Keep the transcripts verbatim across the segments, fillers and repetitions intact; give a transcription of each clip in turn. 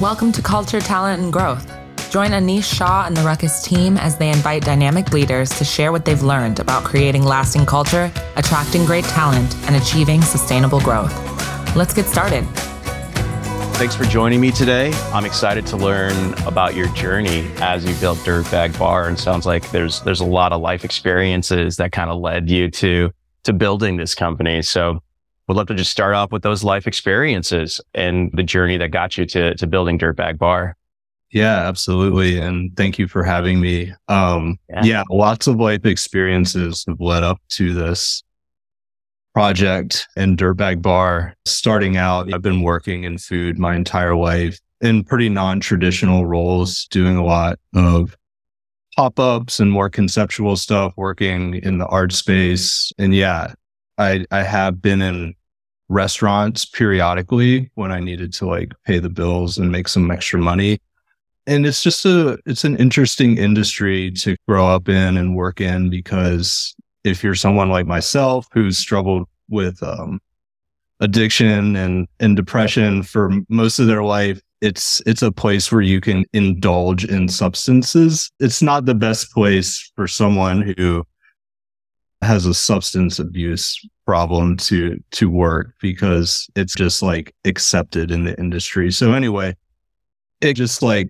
Welcome to Culture, Talent, and Growth. Join Anish Shah and the Ruckus team as they invite dynamic leaders to share what they've learned about creating lasting culture, attracting great talent, and achieving sustainable growth. Let's get started. Thanks for joining me today. I'm excited to learn about your journey as you built Dirtbag Bar. And sounds like there's there's a lot of life experiences that kind of led you to to building this company. So we'd love to just start off with those life experiences and the journey that got you to to building Dirtbag Bar. Yeah, absolutely. And thank you for having me. Um, yeah. yeah, lots of life experiences have led up to this project and Dirtbag Bar. Starting out, I've been working in food my entire life in pretty non-traditional roles, doing a lot of pop-ups and more conceptual stuff, working in the art space. And yeah, I I have been in restaurants periodically when I needed to like pay the bills and make some extra money. And it's just a, it's an interesting industry to grow up in and work in, because if you're someone like myself who's struggled with um, addiction and, and depression for most of their life, it's, it's a place where you can indulge in substances. It's not the best place for someone who has a substance abuse problem to, to work, because it's just like accepted in the industry. So anyway, it just like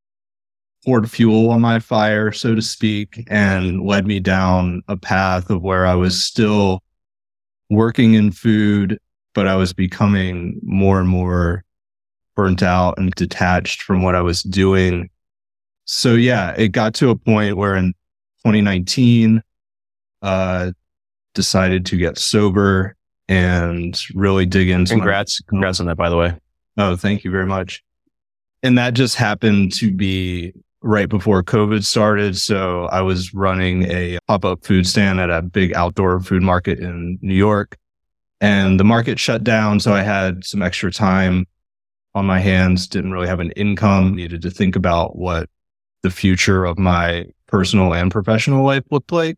poured fuel on my fire, so to speak, and led me down a path of where I was still working in food, but I was becoming more and more burnt out and detached from what I was doing. So yeah, it got to a point where in twenty nineteen, uh, decided to get sober and really dig into Congrats. My- Congrats on that, by the way. Oh, thank you very much. And that just happened to be right before COVID started. So I was running a pop-up food stand at a big outdoor food market in New York, and the market shut down. So I had some extra time on my hands, didn't really have an income, needed to think about what the future of my personal and professional life looked like.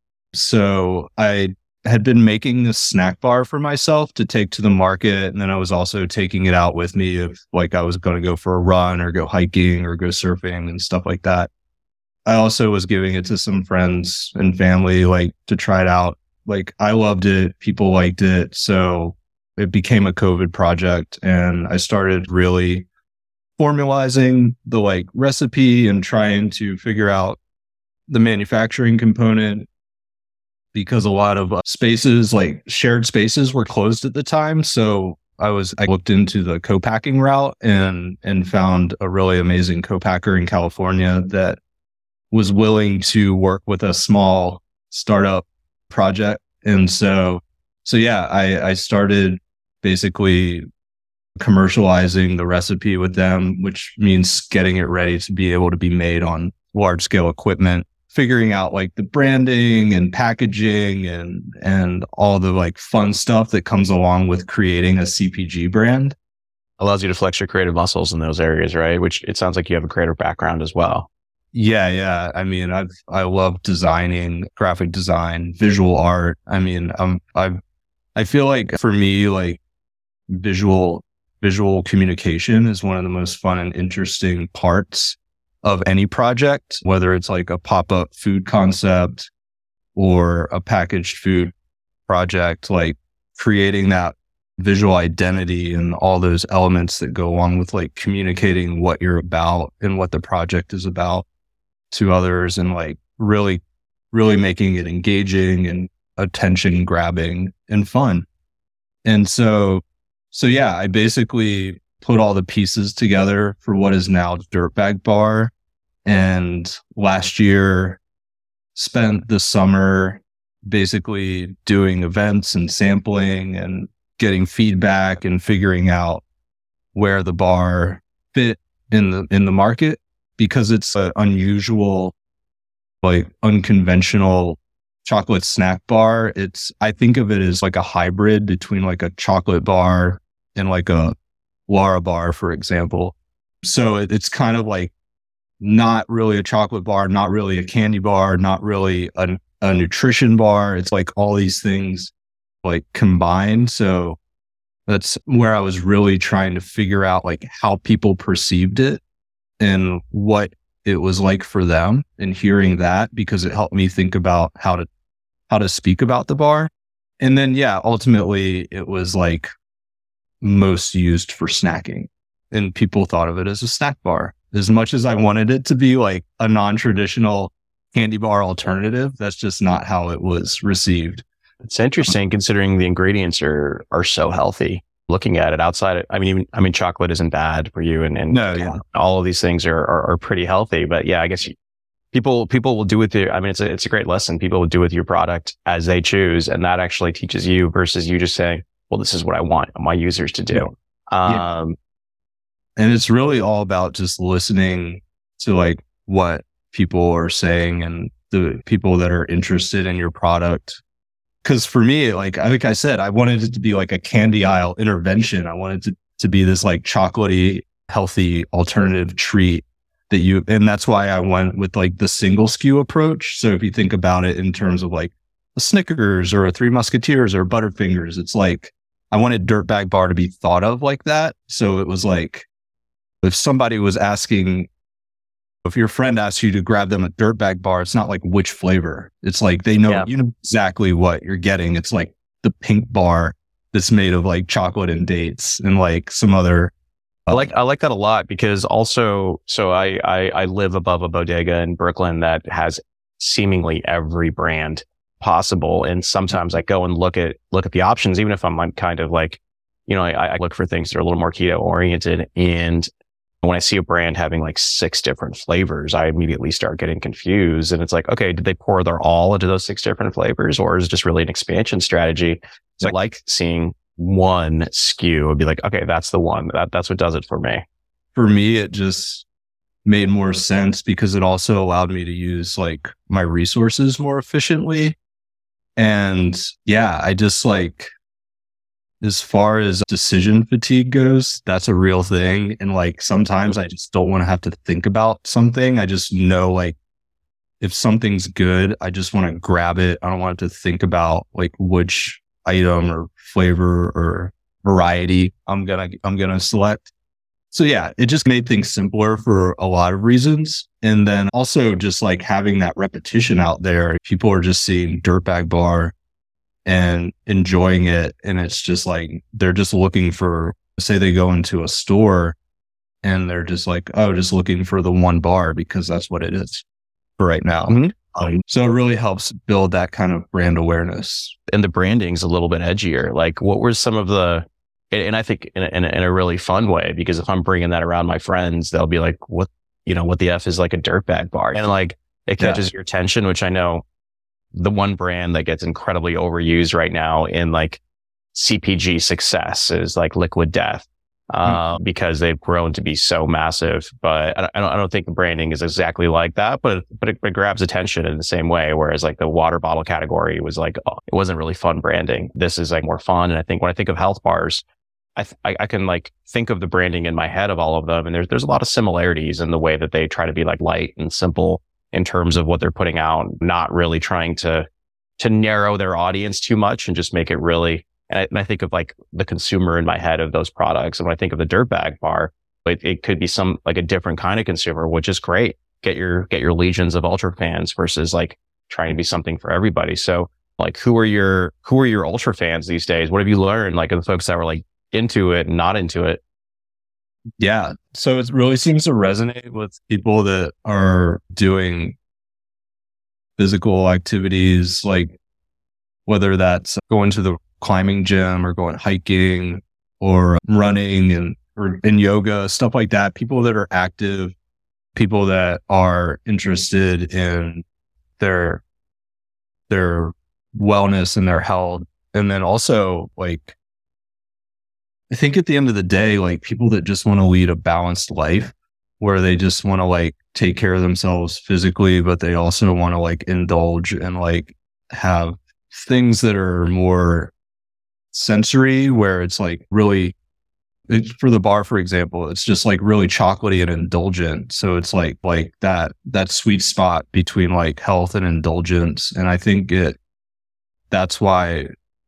So I had been making this snack bar for myself to take to the market. And then I was also taking it out with me if like I was going to go for a run or go hiking or go surfing and stuff like that. I also was giving it to some friends and family, like to try it out. Like I loved it. People liked it. So it became a COVID project, and I started really formalizing the like recipe and trying to figure out the manufacturing component, because a lot of uh, spaces, like shared spaces, were closed at the time. So I was, I looked into the co-packing route and, and found a really amazing co-packer in California that was willing to work with a small startup project. And so, so yeah, I, I started basically commercializing the recipe with them, which means getting it ready to be able to be made on large scale equipment, figuring out like the branding and packaging and and all the like fun stuff that comes along with creating a C P G brand. Allows you to flex your creative muscles in those areas, right? Which it sounds like you have a creative background as well. Yeah, yeah. I mean, I've I love designing, graphic design, visual art. I mean, um, I I feel like for me, like visual visual communication is one of the most fun and interesting parts of any project, whether it's like a pop-up food concept or a packaged food project. Like creating that visual identity and all those elements that go along with like communicating what you're about and what the project is about to others, and like really, really making it engaging and attention grabbing and fun. And so, so yeah, I basically put all the pieces together for what is now Dirtbag Bar. And last year spent the summer basically doing events and sampling and getting feedback and figuring out where the bar fit in the in the market, because it's an unusual, like unconventional chocolate snack bar. It's, I think of it as like a hybrid between like a chocolate bar and like a Lara bar, for example. So it, it's kind of like not really a chocolate bar, not really a candy bar, not really a, a nutrition bar. It's like all these things like combined. So That's where I was really trying to figure out like how people perceived it and what it was like for them, and hearing that, because it helped me think about how to how to speak about the bar. And then yeah, ultimately it was like most used for snacking, and people thought of it as a snack bar. As much as I wanted it to be like a non-traditional candy bar alternative, that's just not how it was received. It's interesting considering the ingredients are are so healthy. Looking at it outside, of, I mean, even, I mean, chocolate isn't bad for you, and, and no, yeah. all of these things are, are are pretty healthy. But yeah, I guess you, people people will do with your. I mean, it's a it's a great lesson. People will do with your product as they choose, and that actually teaches you versus you just saying, "Well, this is what I want my users to do." Yeah. Um, and it's really all about just listening to like what people are saying and the people that are interested in your product. Because for me, like, like I said, I wanted it to be like a candy aisle intervention. I wanted it to, to be this like chocolatey, healthy alternative treat that you, and that's why I went with like the single S K U approach. So if you think about it in terms of like a Snickers or a Three Musketeers or Butterfingers, it's like, I wanted Dirtbag Bar to be thought of like that. So it was like, if somebody was asking, if your friend asks you to grab them a Dirtbag Bar, it's not like which flavor. It's like they know, yeah. you know exactly what you're getting. It's like the pink bar that's made of like chocolate and dates and like some other. Uh, I like I like that a lot, because also, so I, I I live above a bodega in Brooklyn that has seemingly every brand possible, and sometimes I go and look at look at the options, even if I'm, I'm kind of like, you know, I, I look for things that are a little more keto oriented, and when I see a brand having like six different flavors, I immediately start getting confused. And it's like, okay, did they pour their all into those six different flavors, or is it just really an expansion strategy? So I like seeing one S K U and be like, okay, that's the one. That, that's what does it for me. For me, it just made more sense because it also allowed me to use like my resources more efficiently. And yeah, I just like, as far as decision fatigue goes, that's a real thing. And like, sometimes I just don't want to have to think about something. I just know like, if something's good, I just want to grab it. I don't want to think about like which item or flavor or variety I'm going to, I'm going to select. So yeah, it just made things simpler for a lot of reasons. And then also just like having that repetition out there, people are just seeing Dirtbag Bar and enjoying it. And it's just like, they're just looking for, say they go into a store and they're just like, oh, just looking for the one bar because that's what it is for right now. Mm-hmm. Um, so it really helps build that kind of brand awareness. And the branding's a little bit edgier. Like, what were some of the, and I think in a, in a, in a really fun way, because if I'm bringing that around my friends, they'll be like, what, you know, what the F is like a Dirtbag Bar? And like, it catches yeah. your attention, which I know the one brand that gets incredibly overused right now in like C P G success is like Liquid Death, uh, mm-hmm. because they've grown to be so massive. But I don't, I don't think the branding is exactly like that, but, but it, it grabs attention in the same way. Whereas like the water bottle category was like, oh, it wasn't really fun branding. This is like more fun. And I think when I think of health bars, I, th- I I can like think of the branding in my head of all of them. And there's, there's a lot of similarities in the way that they try to be like light and simple in terms of what they're putting out, not really trying to, to narrow their audience too much and just make it really, and I, and I think of like the consumer in my head of those products. And when I think of the Dirtbag Bar, it, it could be some like a different kind of consumer, which is great. Get your, get your legions of ultra fans versus like trying to be something for everybody. So like, who are your, who are your ultra fans these days? What have you learned? Like, of the folks that were like into it and not into it? Yeah. So it really seems to resonate with people that are doing physical activities, like whether that's going to the climbing gym or going hiking or running and or in yoga, stuff like that. People that are active, people that are interested in their their wellness and their health. And then also like, I think at the end of the day, like people that just want to lead a balanced life where they just want to like take care of themselves physically, but they also want to like indulge and like have things that are more sensory, where it's like really, it's, for the bar, for example, it's just like really chocolatey and indulgent. So it's like, like that, that sweet spot between like health and indulgence. And I think it, that's why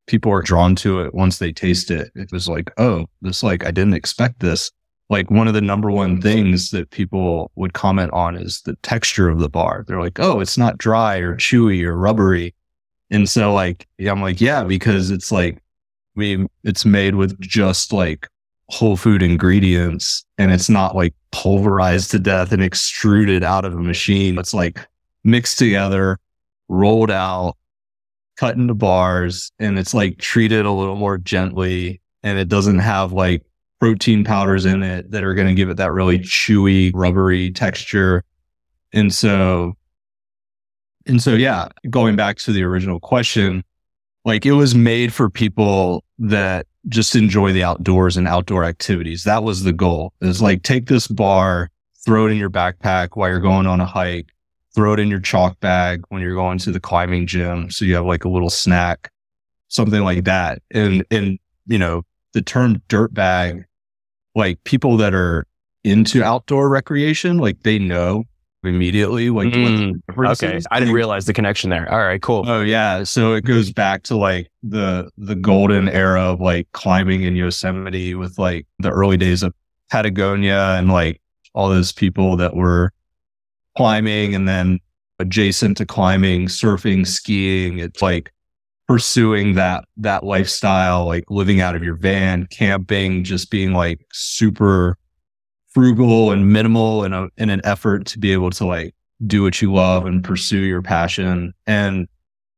people are drawn to it once they taste it. It was like, oh, this, like, I didn't expect this. Like, one of the number one things that people would comment on is the texture of the bar. They're like, oh, it's not dry or chewy or rubbery. And so, like, yeah, I'm like, yeah, because it's like, we, it's made with just like whole food ingredients, and it's not like pulverized to death and extruded out of a machine. It's like mixed together, rolled out, cut into bars, and it's like treated a little more gently, and it doesn't have like protein powders in it that are going to give it that really chewy, rubbery texture. And so, and so, yeah, going back to the original question, like, it was made for people that just enjoy the outdoors and outdoor activities. That was the goal. It's like, take this bar, throw it in your backpack while you're going on a hike, throw it in your chalk bag when you're going to the climbing gym. So you have like a little snack, something like that. And, and, you know, the term dirt bag, like, people that are into outdoor recreation, like, they know immediately, like, mm, what okay. I didn't realize the connection there. All right, cool. Oh yeah. So it goes back to like the, the golden era of like climbing in Yosemite, with like the early days of Patagonia and like all those people that were climbing, and then adjacent to climbing, surfing, skiing. It's like pursuing that, that lifestyle, like living out of your van, camping, just being like super frugal and minimal in a, in an effort to be able to like do what you love and pursue your passion. And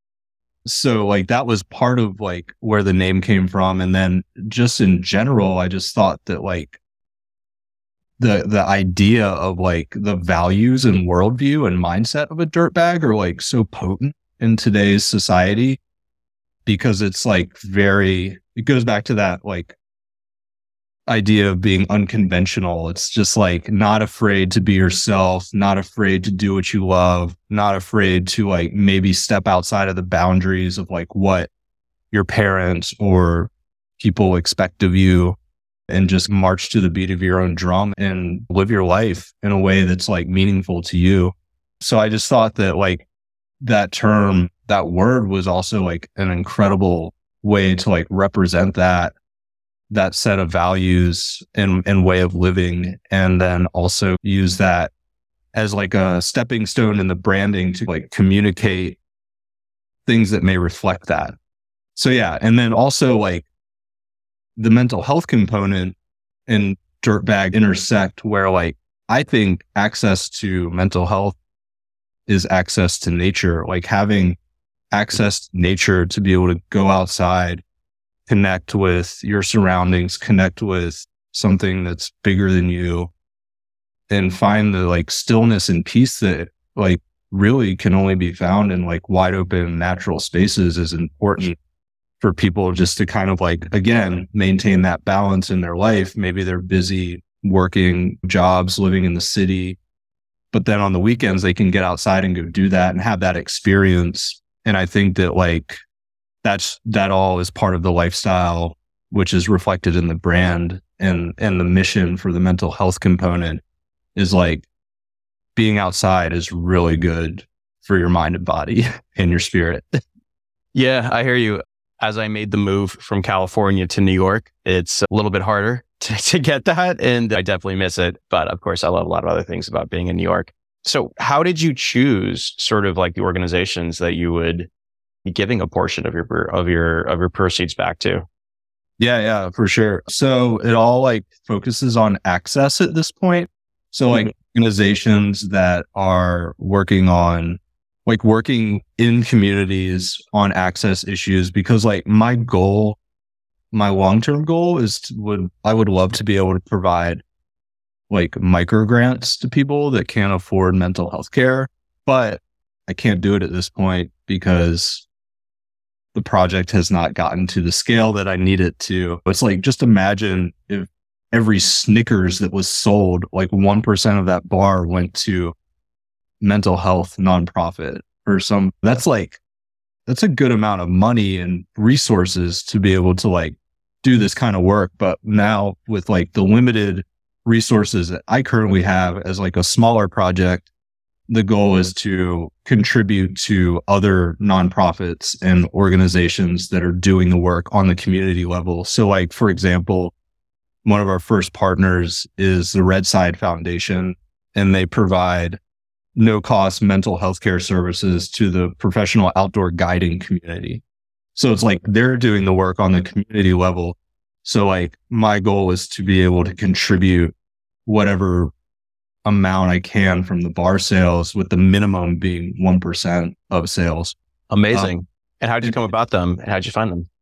so, like, that was part of like where the name came from. And then just in general, I just thought that like the, the idea of like the values and worldview and mindset of a dirtbag are like so potent in today's society, because it's like very, it goes back to that like idea of being unconventional. It's just like not afraid to be yourself, not afraid to do what you love, not afraid to like maybe step outside of the boundaries of like what your parents or people expect of you, and just march to the beat of your own drum and live your life in a way that's like meaningful to you. So I just thought that like that term, that word was also like an incredible way to like represent that that set of values and, and way of living, and then also use that as like a stepping stone in the branding to like communicate things that may reflect that. So yeah, and then also like the mental health component and dirtbag intersect, where like I think access to mental health is access to nature, like having access to nature to be able to go outside, connect with your surroundings, connect with something that's bigger than you, and find the like stillness and peace that like really can only be found in like wide open natural spaces is important for people just to kind of like, again, maintain that balance in their life. Maybe they're busy working jobs, living in the city, but then on the weekends they can get outside and go do that and have that experience. And I think that like, That's, that all is part of the lifestyle, which is reflected in the brand, and, and the mission for the mental health component is like being outside is really good for your mind and body and your spirit. Yeah, I hear you. As I made the move from California to New York, it's a little bit harder to, to get that, and I definitely miss it. But of course, I love a lot of other things about being in New York. So how did you choose sort of like the organizations that you would giving a portion of your of your of your proceeds back to? Yeah, yeah, for sure. So it all like focuses on access at this point. So like mm-hmm. organizations that are working on like working in communities on access issues, because like my goal, my long-term goal is to, would I would love to be able to provide like micro grants to people that can't afford mental health care, but I can't do it at this point because the project has not gotten to the scale that I need it to. It's like, just imagine if every Snickers that was sold, like one percent of that bar went to mental health nonprofit or some, that's like, that's a good amount of money and resources to be able to like do this kind of work. But now with like the limited resources that I currently have as like a smaller project, the goal is to contribute to other nonprofits and organizations that are doing the work on the community level. So like, for example, one of our first partners is the Red Side Foundation, and they provide no cost mental health care services to the professional outdoor guiding community. So it's like they're doing the work on the community level. So like my goal is to be able to contribute whatever amount I can from the bar sales, with the minimum being one percent of sales. Amazing. Um, and how did you come about them? And how'd you find them?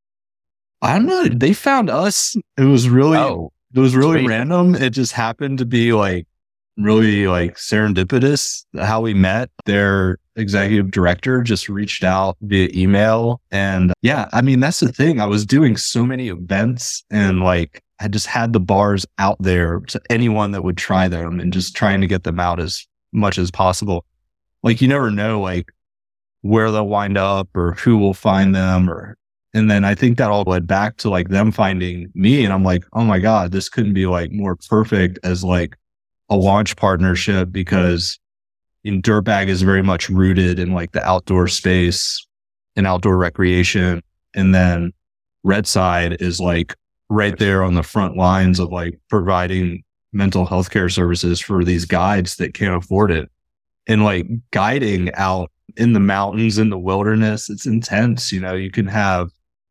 I don't know. They found us. It was really, Oh, it was really sweet. random. It just happened to be like really like serendipitous how we met. Their executive director just reached out via email. And yeah, I mean, that's the thing. I was doing so many events, and like I just had the bars out there to anyone that would try them, and just trying to get them out as much as possible. Like you never know like where they'll wind up or who will find them, or and then I think that all led back to like them finding me, and I'm like, oh my God, this couldn't be like more perfect as like a launch partnership, because in Dirtbag is very much rooted in like the outdoor space and outdoor recreation. And then Red Side is like right there on the front lines of like providing mental health care services for these guides that can't afford it. And like guiding out in the mountains, in the wilderness, it's intense. You know, you can have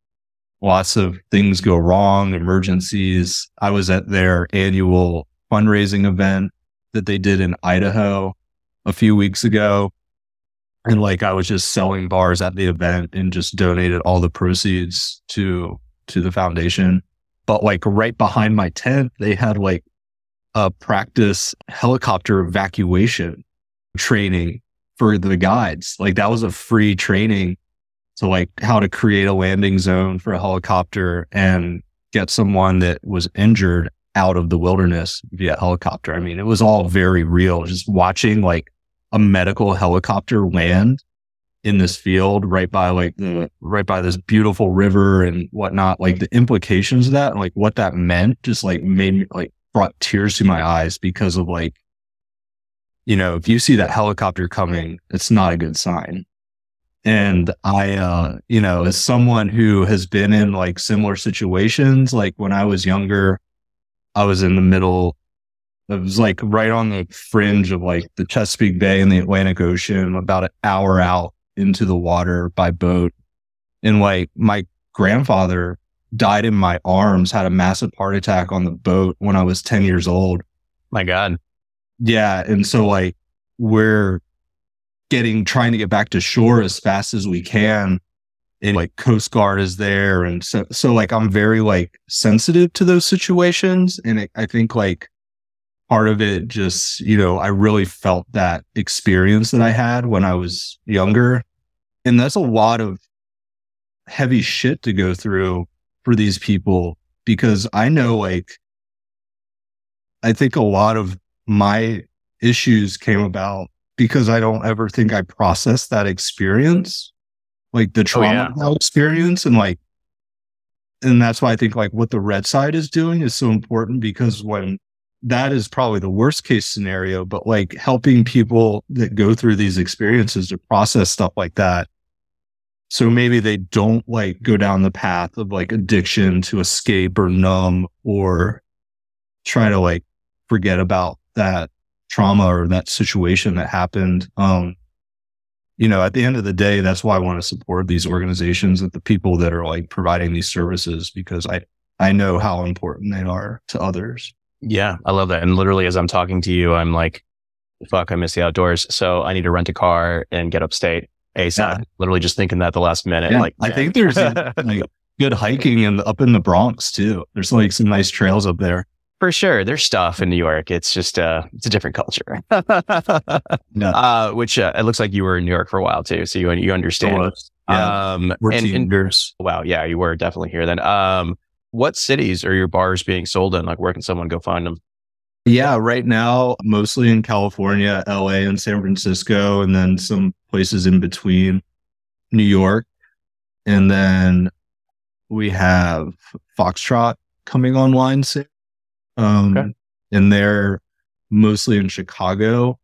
lots of things go wrong, emergencies. I was at their annual fundraising event that they did in Idaho a few weeks ago. And like, I was just selling bars at the event and just donated all the proceeds to, to the foundation. But like right behind my tent, they had like a practice helicopter evacuation training for the guides. Like that was a free training to like how to create a landing zone for a helicopter and get someone that was injured out of the wilderness via helicopter. I mean, it was all very real. Just watching like a medical helicopter land in this field right by like the, right by this beautiful river and whatnot, like the implications of that and like what that meant just like made me like brought tears to my eyes, because of like, you know, if you see that helicopter coming, it's not a good sign. And I, uh, you know, as someone who has been in like similar situations, like when I was younger, I was in the middle, it was like right on the fringe of like the Chesapeake Bay and the Atlantic Ocean, about an hour out into the water by boat. And like my grandfather died in my arms, had a massive heart attack on the boat when I was ten years old. My God. Yeah. And so like we're getting, trying to get back to shore as fast as we can. And like Coast Guard is there. And so, so like, I'm very like sensitive to those situations. And it, I think like part of it just, you know, I really felt that experience that I had when I was younger. And that's a lot of heavy shit to go through for these people, because I know like, I think a lot of my issues came about because I don't ever think I processed that experience, like the trauma Oh, yeah. experience. And like, and that's why I think like what the Red Side is doing is so important, because when that is probably the worst case scenario, but like helping people that go through these experiences to process stuff like that. So maybe they don't like go down the path of like addiction to escape or numb or try to like forget about that trauma or that situation that happened. Um, you know, at the end of the day, that's why I want to support these organizations and the people that are like providing these services, because I, I know how important they are to others. Yeah, I love that. And literally, as I'm talking to you, I'm like, fuck, I miss the outdoors. So I need to rent a car and get upstate ASAP. Yeah. Literally just thinking that the last minute. Yeah, Like, I think there's like good hiking and up in the Bronx too. There's like some nice trails up there. for sure, there's stuff in New York. It's just, uh, it's a different culture. Yeah. uh, which uh, it looks like you were in New York for a while too. So you, you understand. Yeah. Um, We're and, and years. wow. Yeah, you were definitely here then. Um, what cities are your bars being sold in? Like, where can someone go find them? Yeah, right now, mostly in California, L A, and San Francisco, and then some places in between, New York. And then we have Foxtrot coming online soon. Um, Okay. And they're mostly in Chicago.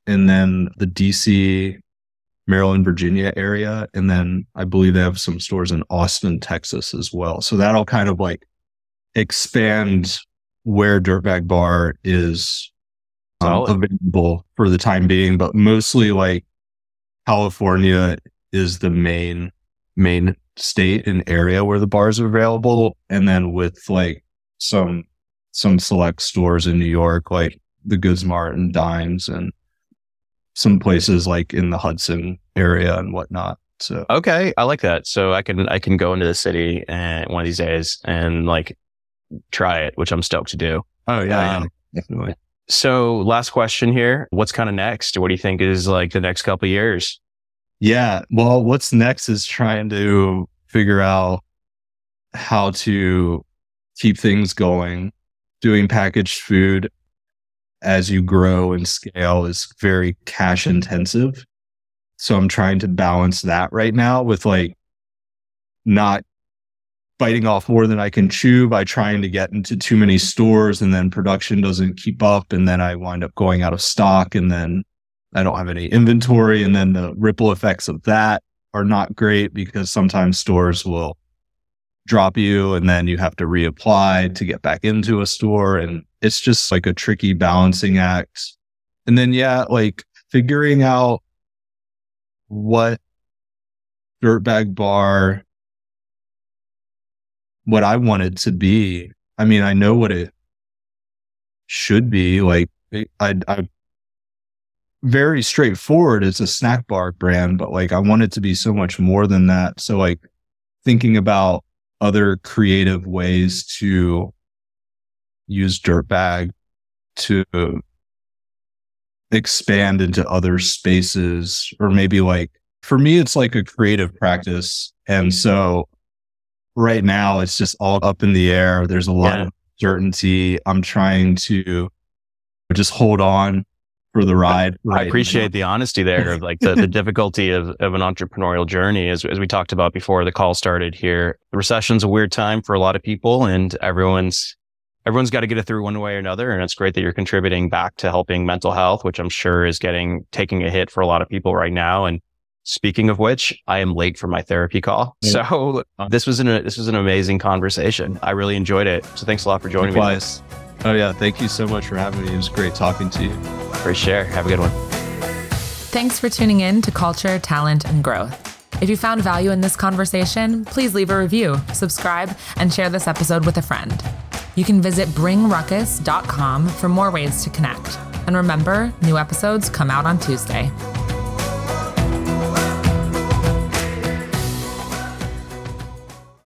and then the D C, Maryland, Virginia area. And then I believe they have some stores in Austin, Texas as well. So that'll kind of like expand where Dirtbag Bar is um, available for the time being, but mostly like California is the main, main state and area where the bars are available. And then with like some, some select stores in New York, like the Goods Mart and Dimes, and some places like in the Hudson area and whatnot. So, okay. I like that. So I can, I can go into the city and one of these days and like try it, which I'm stoked to do. Oh yeah, um, yeah, definitely. So last question here. What's kind of next? What do you think is like the next couple of years? Yeah. Well, what's next is trying to figure out how to keep things going. Doing packaged food as you grow and scale is very cash intensive. So I'm trying to balance that right now with like not biting off more than I can chew by trying to get into too many stores, and then production doesn't keep up, and then I wind up going out of stock, and then I don't have any inventory, and then the ripple effects of that are not great because sometimes stores will drop you and then you have to reapply to get back into a store, and it's just like a tricky balancing act. And then yeah, like figuring out what Dirtbag Bar, what I want it to be. I mean, I know what it should be. Like, I, I, very straightforward. It's a snack bar brand, but like, I want it to be so much more than that. So like thinking about other creative ways to use Dirtbag to expand into other spaces, or maybe like, for me, it's like a creative practice. And so right now it's just all up in the air. There's a lot yeah. of uncertainty. I'm trying to just hold on for the ride. Right I appreciate now. the honesty there of like the, the difficulty of, of an entrepreneurial journey. As, as we talked about before the call started here, the recession's a weird time for a lot of people, and everyone's, everyone's got to get it through one way or another. And it's great that you're contributing back to helping mental health, which I'm sure is getting, taking a hit for a lot of people right now. And speaking of which, I am late for my therapy call. Yeah. So this was an, this was an amazing conversation. I really enjoyed it. So thanks a lot for joining Likewise. me. Oh yeah. Thank you so much for having me. It was great talking to you. For sure. Have a good one. Thanks for tuning in to Culture, Talent, and Growth. If you found value in this conversation, please leave a review, subscribe, and share this episode with a friend. You can visit bring ruckus dot com for more ways to connect. And remember, new episodes come out on Tuesday.